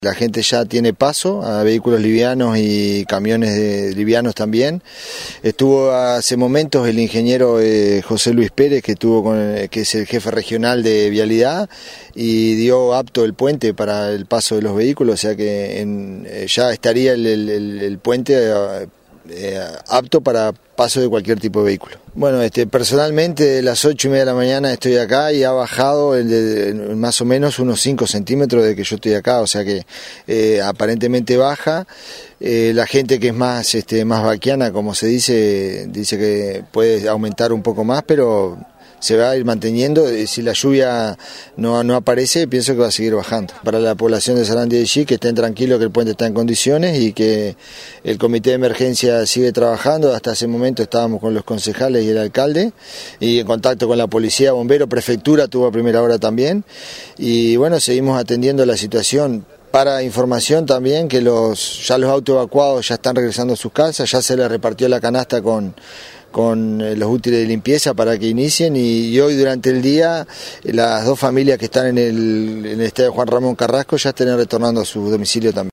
La gente ya tiene paso a vehículos livianos y camiones livianos también. Estuvo hace momentos el ingeniero José Luis Pérez, que es el jefe regional de vialidad, y dio apto el puente para el paso de los vehículos, o sea que ya estaría el puente apto para paso de cualquier tipo de vehículo. Bueno, personalmente de las 8:30 de la mañana estoy acá y ha bajado más o menos unos 5 centímetros de que yo estoy acá, o sea que aparentemente baja. La gente que es más vaquiana, como se dice que puede aumentar un poco más, pero se va a ir manteniendo. Si la lluvia no aparece, pienso que va a seguir bajando. Para la población de Sarandí de Jí, que estén tranquilos que el puente está en condiciones y que el comité de emergencia sigue trabajando. Hasta ese momento estábamos con los concejales y el alcalde y en contacto con la policía, bombero, prefectura tuvo a primera hora también. Y bueno, seguimos atendiendo la situación. Para información también que ya los autos evacuados ya están regresando a sus casas, ya se les repartió la canasta con los útiles de limpieza para que inicien, y hoy durante el día las 2 familias que están en el estadio Juan Ramón Carrasco ya están retornando a su domicilio también.